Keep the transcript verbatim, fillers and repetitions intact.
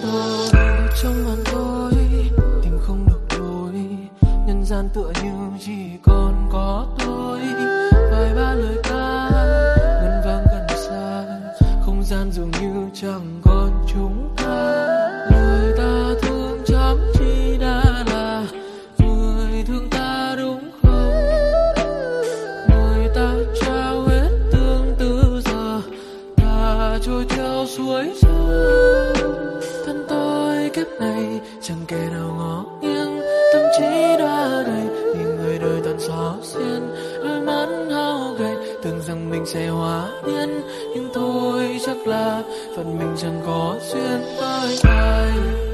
rồi. Trong màn tối tìm không được lối, nhân gian tựa như chỉ còn có tôi. Vài ba lời ca ngân vang gần xa, không gian dường như chẳng còn chúng ta. Người ta thương chăm chỉ đã là người thương ta đúng không? Người ta trao hết tương tư giờ ta trôi theo suối sông. Thân tôi kiếp này chẳng kẻ nào ngó nghiêng, tâm trí đã đầy vì người đời tận xó xuyên. Đôi mắt hao gầy tưởng rằng mình sẽ hóa điên, nhưng thôi chắc là phận mình chẳng có duyên với ai.